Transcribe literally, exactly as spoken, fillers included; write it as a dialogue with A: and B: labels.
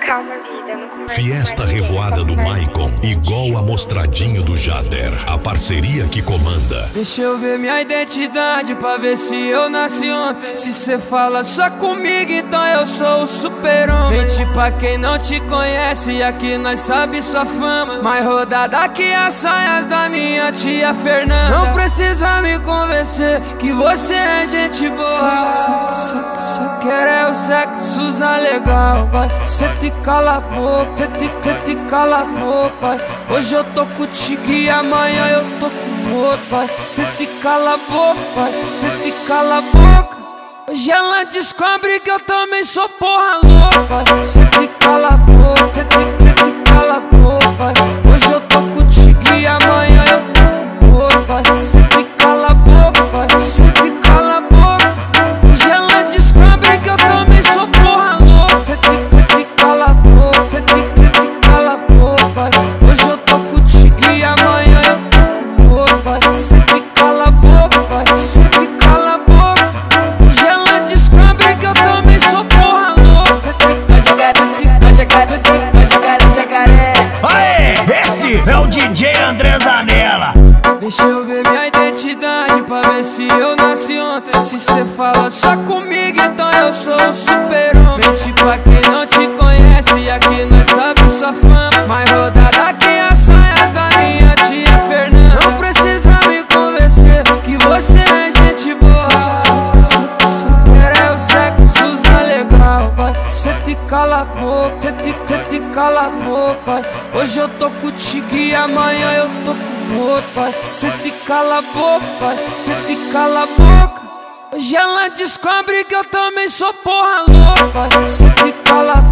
A: Calma, vida, não conversa.
B: Fiesta revoada do Maicon, igual amostradinho do Jader. A parceria que comanda.
C: Deixa eu ver minha identidade pra ver se eu nasci ontem. Se cê fala só comigo, então eu sou o super-homem. Mente pra quem não te conhece, aqui nós sabe sua fama. Mais rodada que as saias da minha tia Fernanda. Não precisa me convencer que você é gente boa. Só, só, só, só quero é o sexo usar legal, vai. Cê te cala a boca, cê te, cê te cala a boca, vai. Hoje eu tô contigo e amanhã eu tô com outro, vai. Cê te cala a boca, vai. Cê te cala a boca. Hoje ela descobre que eu também sou porra louca, vai. Cê te cala a boca, cê te, cê te cala a boca, vai. Hoje eu tô contigo e amanhã eu tô com outro, vai. Cê te cala a boca, vai. Cê te cala a boca. Hoje ela descobre que eu também sou porra louca. Cê te, cê te cala a boca, cê te, cê te cala a boca, vai. Hoje eu tô contigo e amanhã eu tô com outro, vai. Cê te cala a boca, vai. Cê te cala a boca. Hoje ela descobre que eu também sou porra louca. Vai jogar, vai jogar, vai jogar, vai jacaré.
D: Aê, esse é o D J André Zanella.
C: Deixa eu ver minha identidade pra ver se eu nasci ontem. Se cê fala só comigo, então eu sou o super-homem. Mente pra quem não te conhece, aqui nós sabe sua fama. Mais rodada que as saias da minha tia Fernanda. Não precisa me convencer que você é gente boa. Só, só, só quero é o sexo usar legal, vai. Cê te cala a boca, cê te, cê te cala a boca, vai. Hoje eu tô contigo e amanhã eu tô com outro, vai. Cê te cala a boca, vai. Cê te cala a boca. Hoje ela descobre que eu também sou porra louca, vai. Cê te cala a boca.